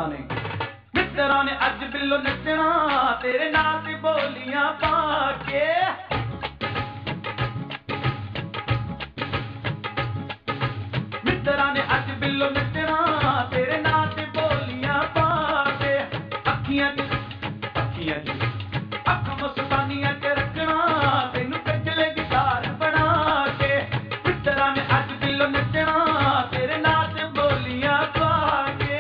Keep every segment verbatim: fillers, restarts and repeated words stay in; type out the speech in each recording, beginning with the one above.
ਮਿੱਤਰਾਂ ਨੇ ਮਿੱਤਰਾਂ ਨੇ ਅੱਜ ਬਿੱਲੋ ਨੱਚਣਾ ਤੇਰੇ ਨਾਂ ਤੇ ਬੋਲੀਆਂ ਪਾ ਕੇ। ਮਿੱਤਰਾਂ ਨੇ ਅੱਜ ਬਿੱਲੋ ਨੱਚਣਾ ਤੇਰੇ ਨਾਂ ਤੇ ਬੋਲੀਆਂ ਪਾ ਕੇ। ਅੱਖੀਆਂ ਚ ਅੱਖੀਆਂ ਚ ਅੱਖ ਮਸਤਾਨੀਆਂ ਚ ਰੱਖਣਾ ਤੈਨੂੰ ਕੱਜਲੇ ਦੀ ਧਾਰ ਬਣਾ ਕੇ। ਮਿੱਤਰਾਂ ਨੇ ਅੱਜ ਬਿੱਲੋ ਨੱਚਣਾ ਤੇਰੇ ਨਾਂ ਤੇ ਬੋਲੀਆਂ ਪਾ ਕੇ।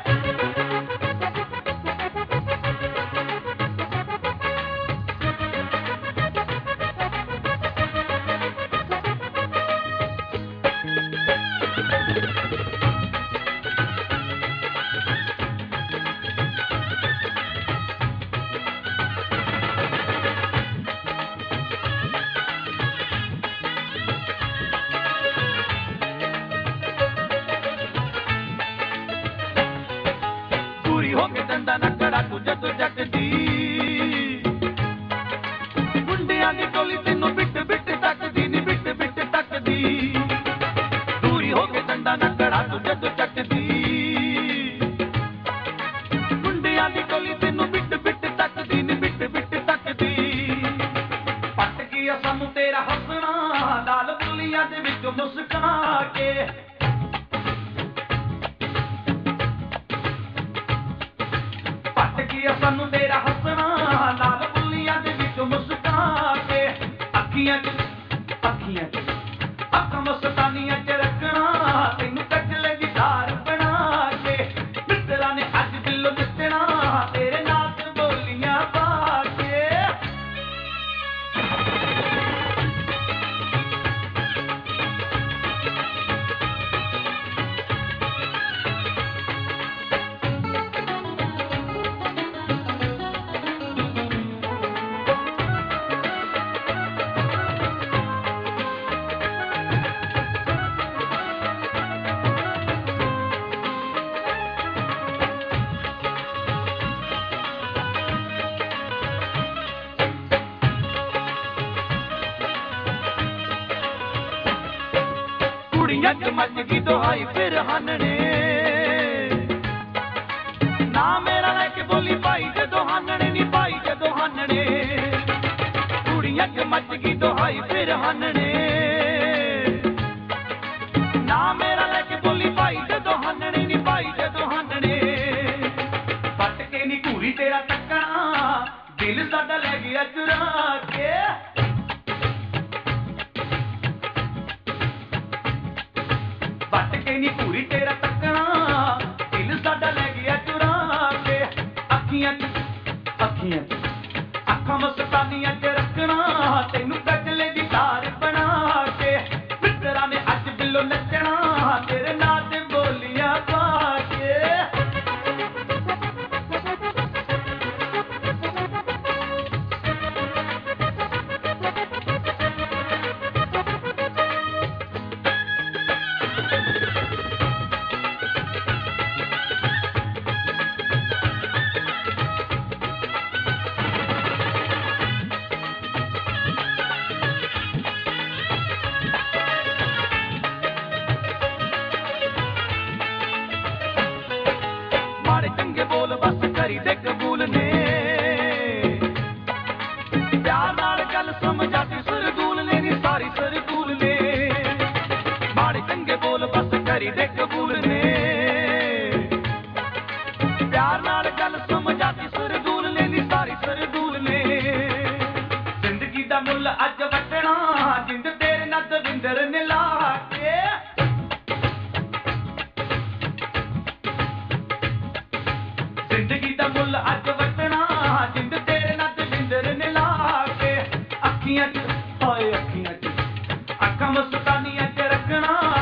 ਪੂਰੀ ਹੋ ਕੇ ਡੰਡਾ ਨੱਕੜਾ ਤੂੰ ਜਦੋਂ ਜੱਟਦੀ ਮੁੰਡਿਆਂ ਦੀ ਟੋਲੀ ਤੈਨੂੰ ਬਿੱਟ ਬਿੱਟ ਤੱਕਦੀ ਨੀ ਬਿੱਟ ਬਿੱਟ ਤੱਕਦੀ। ਪੂਰੀ ਹੋ ਕੇ ਡੰਡਾ ਨੱਕੜਾ ਤੂੰ ਜਦੋਂ ਜੱਟਦੀ ਮੁੰਡਿਆਂ ਦੀ ਟੋਲੀ ਤੈਨੂੰ ਬਿੱਟ ਬਿੱਟ ਤੱਕਦੀ ਨੀ ਬਿੱਟ ਬਿੱਟ ਤੱਕਦੀ। ਪੱਟ ਗਿਆ ਸਾਨੂੰ ਤੇਰਾ ਹੱਸਣਾ ਲਾਲ ਬੁੱਲੀਆਂ ਦੇ ਵਿੱਚੋਂ ਮੁਸਕਾ ਕੇ। ਸਾਨੂੰ ਤੇਰਾ ਹੱਸਣਾ ਲਾਲ ਬੁੱਲੀਆਂ ਦੇ ਵਿੱਚੋਂ ਮੁਸਕਾ ਕੇ। ਅੱਖੀਆਂ ਚ ਅੱਖੀਆਂ ਚ ਅੱਖ ਮਸਤਾਨੀਆਂ ਚ ਰੱਖਣਾ ਤੈਨੂੰ ਕੱਜਲੇ ਦੀ ਧਾਰ ਬਣਾ ਕੇ। ਮਿੱਤਰਾਂ ਨੇ ਅੱਜ ਬਿੱਲੋ ਨੱਚਣਾ ਤੇਰੇ ਨਾਂ ਤੇ ਬੋਲੀਆਂ ਪਾ ਕੇ। ਕੁੜੀਆਂ ਚ ਮੱਚ ਗਈ ਦੁਹਾਈ ਫਿਰ ਹਾਨਣੇ ਨਾ ਮੇਰਾ ਲੈ ਕੇ ਬੋਲੀ ਭਾਈ ਜਦੋਂ ਹਾਨਣੇ ਨੀ ਭਾਈ ਜਦੋਂ ਹਾਨਣੇ। ਕੁੜੀਆਂ ਚ ਮੱਚ ਗਈ ਦੁਹਾਈ ਫਿਰ ਹਾਨਣੇ ਨਾ ਮੇਰਾ ਲੈ ਕੇ ਬੋਲੀ ਭਾਈ ਜਦੋਂ ਹਾਨਣੇ ਨੀ ਭਾਈ ਜਦੋਂ ਹਾਨਣੇ। ਪੱਟ ਕੇ ਨੀ ਘੂਰੀ ਤੇਰਾ ਟੱਕਣਾ ਦਿਲ ਸਾਡਾ ਲੈ ਗਿਆ ਚੁਰਾ ਕੇ। ਪੱਟ ਕੇ ਨੀ ਘੂਰੀ ਤੇਰਾ ਟੱਕਣਾ ਦਿਲ ਸਾਡਾ ਲੈ ਗਿਆ ਚੁਰਾ ਕੇ। ਅੱਖੀਆਂ ਚ ਅੱਖੀਆਂ ਚ ਅੱਖਾਂ ਮਸਤਾਨੀਆਂ ਚ ਰੱਖਣਾ ਤੈਨੂੰ ਕੱਜਲੇ ਦੀ ਧਾਰ ਬਣਾ ਕੇ। ਮਿੱਤਰਾਂ ਨੇ ਅੱਜ ਬਿੱਲੋ ਨੱਚਣਾ ਤੇਰੇ ਨਾਂ ਤੇ ਬੋਲੀਆਂ ਪਾ ਕੇ। ਮਾੜੇ ਚੰਗੇ ਬੋਲ ਬਸ ਕਰੀ ਦੇ ਕਬੂਲ ਨੇ ਪਿਆਰ ਨਾਲ ਗੱਲ ਸਮਝਾਤੀ ਸਰਦੂਲ ਨੇ ਨੀ ਸਾਰੀ ਸਰਦੂਲ ਨੇ। ਮਾੜੇ ਚੰਗੇ ਬੋਲ ਬਸ ਕਰੀ ਦੇ ਕਬੂਲ ਨੇ ਪਿਆਰ ਨਾਲ ਗੱਲ ਸਮਝਾਤੀ ਸਰਦੂਲ ਨੇ ਨੀ ਸਾਰੀ ਸਰਦੂਲ ਨੇ। ਜ਼ਿੰਦਗੀ ਦਾ ਮੁੱਲ ਅੱਜ ਵੱਟਣਾ ਜਿੰਦ ਤੇਰੇ ਨਾਲ ਦਵਿੰਦਰ ਨੇ ਲਾ ਕੇ। ਜ਼ਿੰਦਗੀ ਦਾ ਮੁੱਲ ਅੱਜ ਵੱਟਣਾ ਜਿੰਦ ਤੇਰੇ ਨਾਲ ਦਵਿੰਦਰ ਨੇ ਲਾ ਕੇ। ਅੱਖੀਆਂ ਚ ਹਾਏ ਅੱਖੀਆਂ ਚ ਅੱਖਾਂ ਮਸਤਾਨੀਆਂ ਚ ਰੱਖਣਾ